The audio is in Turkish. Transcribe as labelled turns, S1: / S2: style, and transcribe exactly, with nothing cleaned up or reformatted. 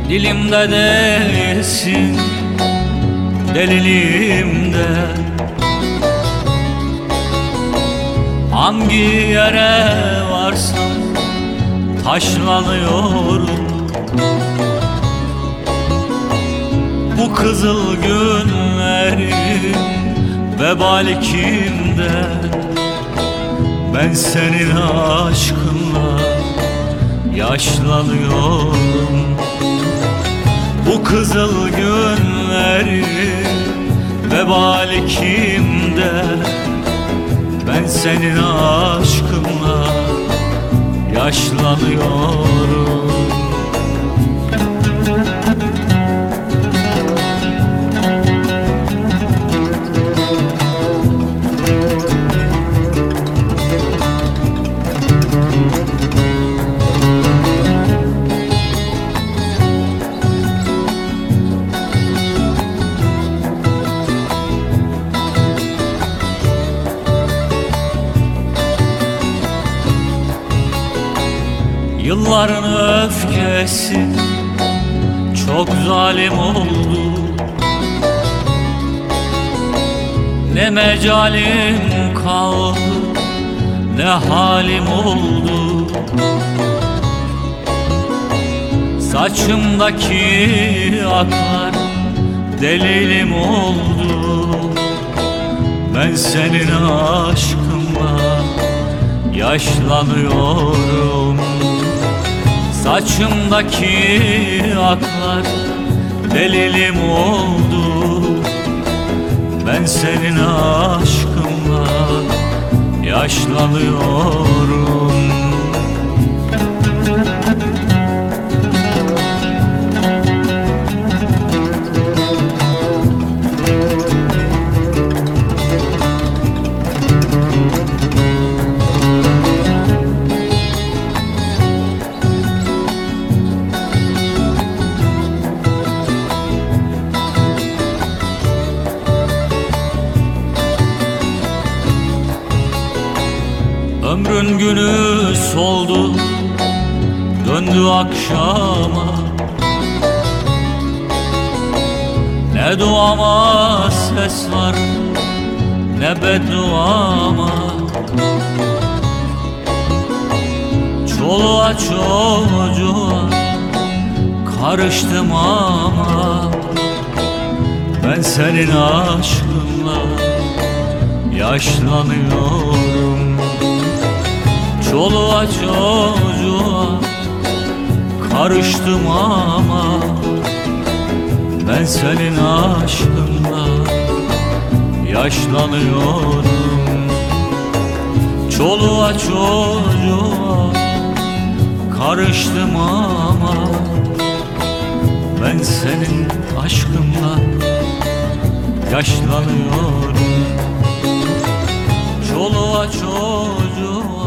S1: Dilimde değilsin, deliliğimde. Hangi yere varsam taşlanıyorum. Bu kızıl günlerin vebali kimde? Ben senin aşkınla yaşlanıyorum. Bu kızıl günlerin vebali kimde? Ben senin aşkınla yaşlanıyorum. Yılların öfkesi çok zalim oldu. Ne mecalim kaldı, ne halim oldu. Saçımdaki aklar delilim oldu. Ben senin aşkınla yaşlanıyorum. Saçımdaki aklar delilim oldu. Ben senin aşkınla yaşlanıyorum. Ömrün günü soldu, döndü akşama. Ne duama ses var, ne bedduama. Çoluğa çocuğa karıştım ama ben senin aşkınla yaşlanıyorum. Çoluğa çocuğa karıştım ama ben senin aşkınla yaşlanıyorum. Çoluğa çocuğa karıştım ama ben senin aşkınla yaşlanıyorum. Çoluğa çocuğa